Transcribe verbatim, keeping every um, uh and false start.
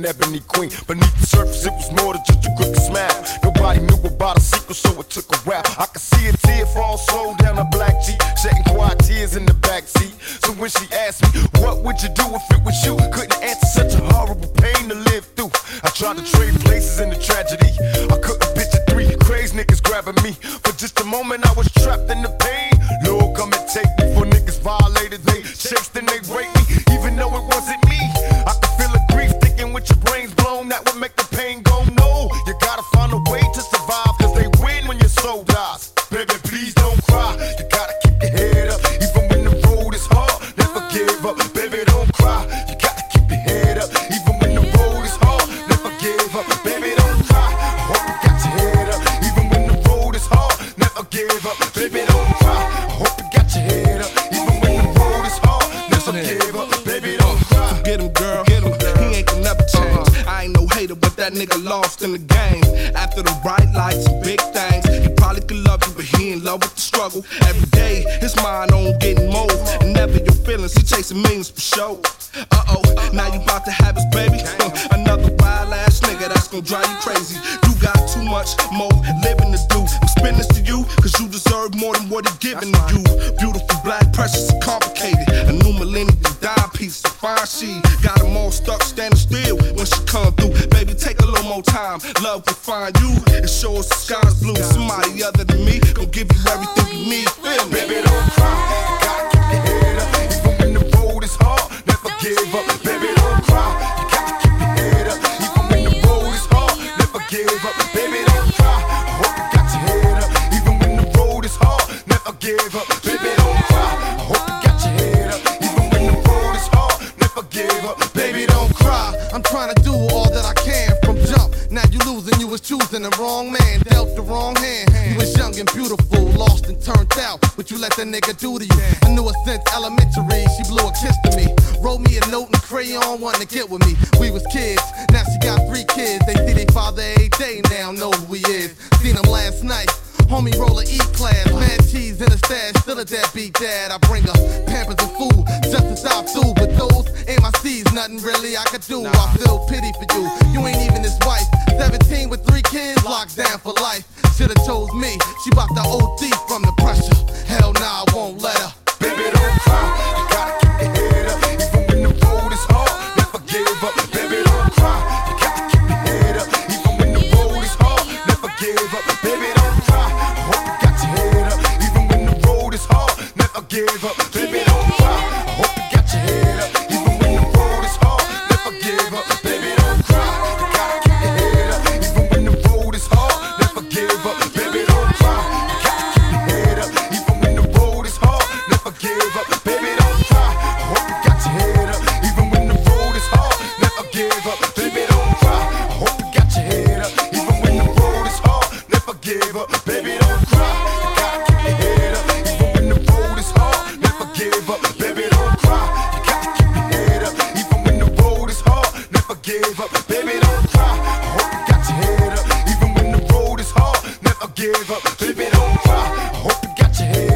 an ebony queen. Beneath the surface, it was more than just a crooked smile. Nobody knew about a secret, so it took a while. I could see a tear fall slow down her black cheek, shedding quiet tears in the backseat. So when she asked me, what would you do if it was you? Couldn't answer such a horrible pain to live through. I tried to trade places in the tragedy. I couldn't picture three crazy niggas grabbing me. For just a moment, I was trapped in the pain. Lord, come and take me. For niggas violated, they chased and they raped me. Even though it wasn't me, I could feel the grief thinking with your brains blown. That would make the pain go. No, you gotta find a way to survive, cause they win when your soul dies. Baby, please don't cry. You gotta keep your head up, even when the road is hard. Never give up, baby, don't cry. You gotta keep your head up, even when the road is hard. Never give up, baby, don't cry. I hope you got your head up, even when the road is hard. Never give up, baby, don't cry. I hope you got your head up, even when the road is hard. Never give up, baby, don't cry. Forget him, girl, get him. He ain't gonna never change. I ain't no hater, but that nigga lost in the game. After the bright lights and big things, he probably could love you, but he in love with the struggle. Every day, his mind on getting more. And never your feelings, he chasing millions for show. Uh-oh, now you about to have his baby. Uh, another wild ass nigga that's gonna drive you crazy. You got too much more living to do. I'm spinning this to you, cause you deserve more than what he's giving to you. Beautiful, black, precious, and complicated. A new millennium dime piece, a fine she. Got them all stuck standing still when she come through. Baby, take a little more time. Love will find you and show us the sky's blue. Somebody other than me gon' give you everything you need. Feel me? Baby, don't cry. You gotta keep your head up, even when the road is hard. Never give up. Baby, don't cry. You gotta keep your head up, even when the road is hard. Never give up. Baby, don't cry. I hope you got your head up, even when the road is hard. Never give up. Baby, don't cry. I hope you got your head up, even when the road is hard. Never give up. Baby, don't cry. I'm trying to do all that I can from jump. Now you losing, you was choosing the wrong man, dealt the wrong hand. You was young and beautiful, lost and turned out, but you let that nigga do to you. I knew her since elementary, she blew a kiss to me. Wrote me a note and crayon, wanting to get with me. We was kids, now she got three kids. They see their father every day, now know who he is. Seen him last night. Homie roll a E-class, mad cheese in a stash, still a deadbeat dad. I bring her Pampers and food, just to stop through. But those ain't my C's, nothing really I could do. I feel pity for you, you ain't even his wife. Seventeen with three kids, locked down for life. Should've chose me, she bout to O D from the pressure. Hell nah, I won't let her. Baby, don't cry, you gotta keep your head up, even when the road is hard. Never give up, baby, don't cry. You gotta keep your head up, even when the road is hard. Never give up, baby, don't cry. I hope you got your head up, even when the road is hard. Never give up, baby, don't cry. I hope you got your head up, even when the road is hard. Never give up, baby, don't cry. You gotta keep your head up, even when the road is hard. Never give up, baby, don't cry. You gotta keep your head up, even when the road is hard. Never give up, baby, don't cry. I hope you got your head up, even when the road is hard. Never give up, baby, don't cry. I hope you got your head up, even when the road is hard. Never give up, baby, don't cry. You gotta keep your head up, even when the road is hard. Never give up, baby, don't cry. You gotta keep your head up, even when the road is hard. Never give up, baby, don't cry. I hope you got your head up, even when the road is hard. Never give up, baby, don't cry. I hope you got your head